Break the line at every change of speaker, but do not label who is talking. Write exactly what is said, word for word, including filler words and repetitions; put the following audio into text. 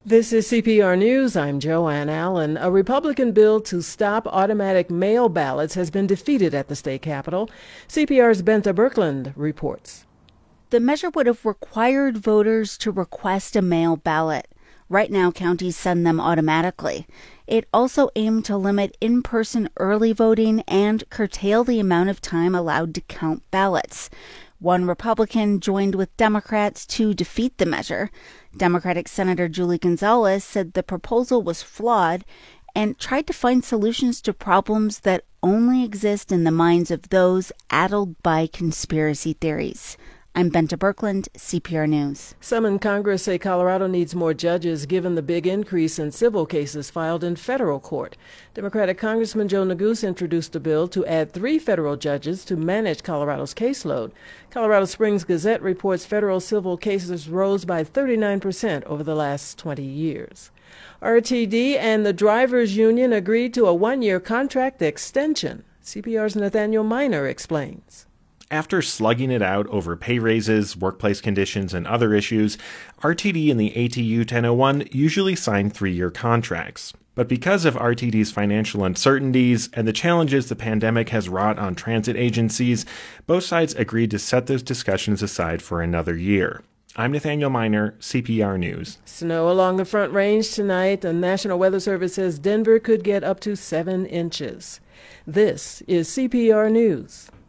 This is C P R News. I'm Joanne Allen. A Republican bill to stop automatic mail ballots has been defeated at the state capitol. C P R's Benta Birkeland reports.
The measure would have required voters to request a mail ballot. Right now, counties send them automatically. It also aimed to limit in-person early voting and curtail the amount of time allowed to count ballots. One Republican joined with Democrats to defeat the measure. Democratic Senator Julie Gonzalez said the proposal was flawed and tried to find solutions to problems that only exist in the minds of those addled by conspiracy theories. I'm Benta Birkeland, C P R News.
Some in Congress say Colorado needs more judges given the big increase in civil cases filed in federal court. Democratic Congressman Joe Neguse introduced a bill to add three federal judges to manage Colorado's caseload. Colorado Springs Gazette reports federal civil cases rose by thirty-nine percent over the last twenty years. R T D and the Drivers Union agreed to a one-year contract extension. C P R's Nathaniel Miner explains.
After slugging it out over pay raises, workplace conditions, and other issues, R T D and the A T U ten oh one usually sign three-year contracts. But because of R T D's financial uncertainties and the challenges the pandemic has wrought on transit agencies, both sides agreed to set those discussions aside for another year. I'm Nathaniel Miner, C P R News.
Snow along the Front Range tonight. The National Weather Service says Denver could get up to seven inches. This is C P R News.